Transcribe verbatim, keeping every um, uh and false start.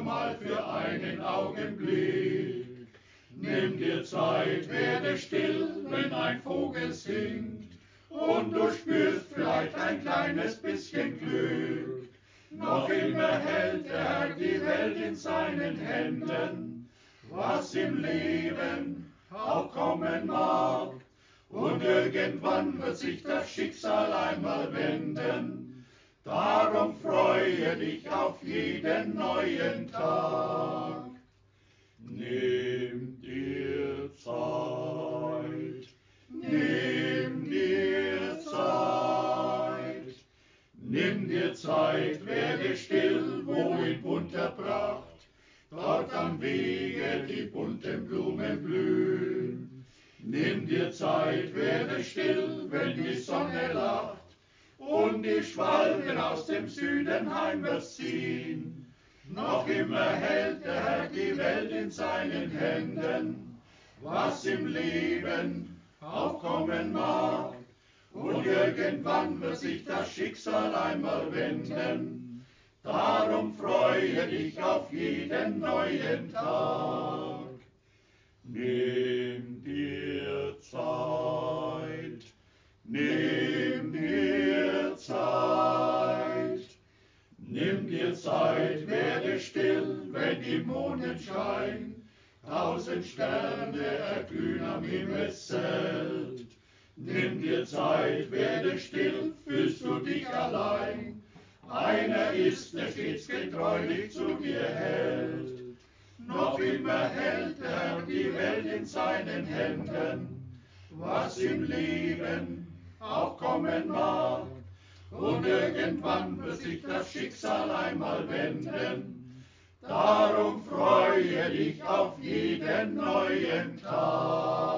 mal für einen Augenblick. Nimm dir Zeit, werde still, wenn ein Vogel singt, und du spürst vielleicht ein kleines bisschen Glück. Noch immer hält der Herr die Welt in seinen Händen, was im Leben auch kommen mag. Und irgendwann wird sich das Schicksal einmal wenden. Darum freue dich auf jeden neuen Tag. Nimm dir Zeit, nimm dir Zeit, nimm dir Zeit, werde still, wo in bunter Pracht dort am Wege die bunten Blumen blühen. Nimm dir Zeit, werde still, wenn die Sonne lacht und die Schwalben aus dem Süden heimwärts ziehen. Noch immer hält der Herr die Welt in seinen Händen, was im Leben auch kommen mag. Und irgendwann wird sich das Schicksal einmal wenden. Darum freue dich auf jeden neuen Tag. Nimm dir Zeit, nimm dir Zeit, nimm dir Zeit, werde still, wenn im Mondenschein tausend Sterne erglühen am Himmelszelt. Nimm dir Zeit, werde still, fühlst du dich allein. Einer ist, der stets getreulich zu dir hält. Noch immer hält der Herr die Welt in seinen Händen, was im Leben auch kommen mag. Und irgendwann wird sich das Schicksal einmal wenden. Darum freue dich auf jeden neuen Tag.